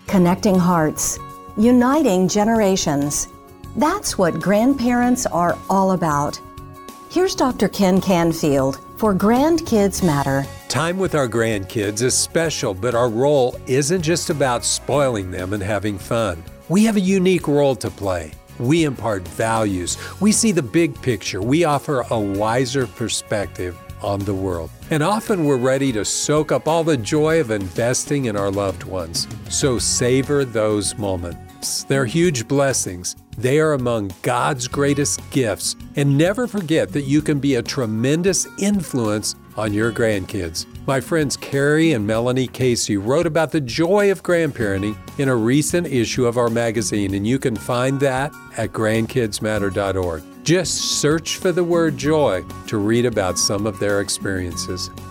connecting hearts, uniting generations. That's what grandparents are all about. Here's Dr. Ken Canfield for Grandkids Matter. Time with our grandkids is special, but our role isn't just about spoiling them and having fun. We have a unique role to play. We impart values. We see the big picture. We offer a wiser perspective on the world. And often we're ready to soak up all the joy of investing in our loved ones. So savor those moments. They're huge blessings. They are among God's greatest gifts. And never forget that you can be a tremendous influence on your grandkids. My friends Carrie and Melanie Casey wrote about the joy of grandparenting in a recent issue of our magazine, and you can find that at grandkidsmatter.org. Just search for the word joy to read about some of their experiences.